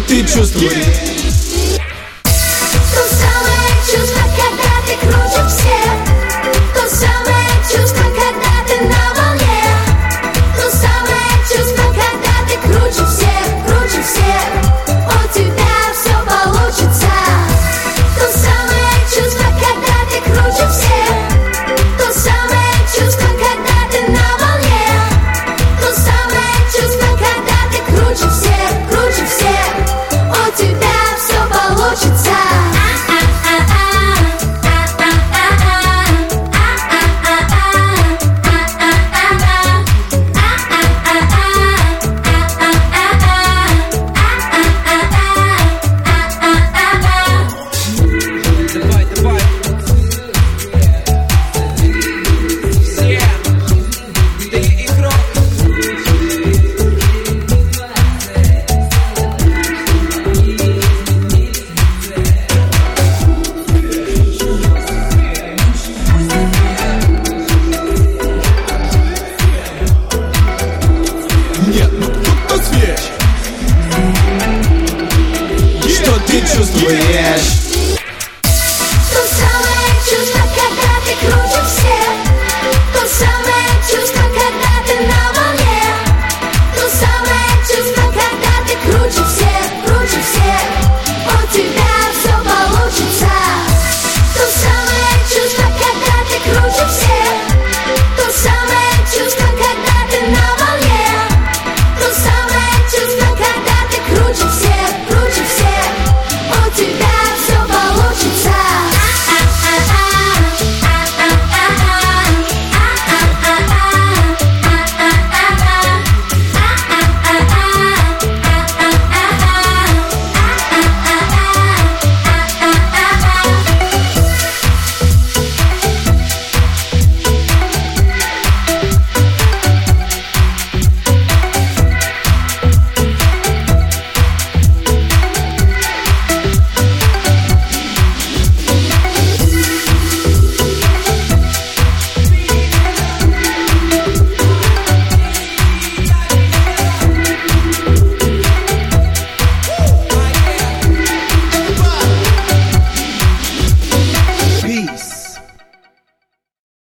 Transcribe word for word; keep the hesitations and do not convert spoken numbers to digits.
ты чувствуешь? То самое чувство, когда ты круче всех. То самое чувство, когда ты на волне. То самое чувство, когда ты круче всех, круче всех. У тебя все получится. То самое чувство, когда ты круче всех. То самое чувство, когда ты на волне. То самое чувство, когда ты круче всех, круче всех. У тебя все получится. Давай, давай. Все. Ты игрок. Нет, ну кто-то свеч. Что ты чувствуешь?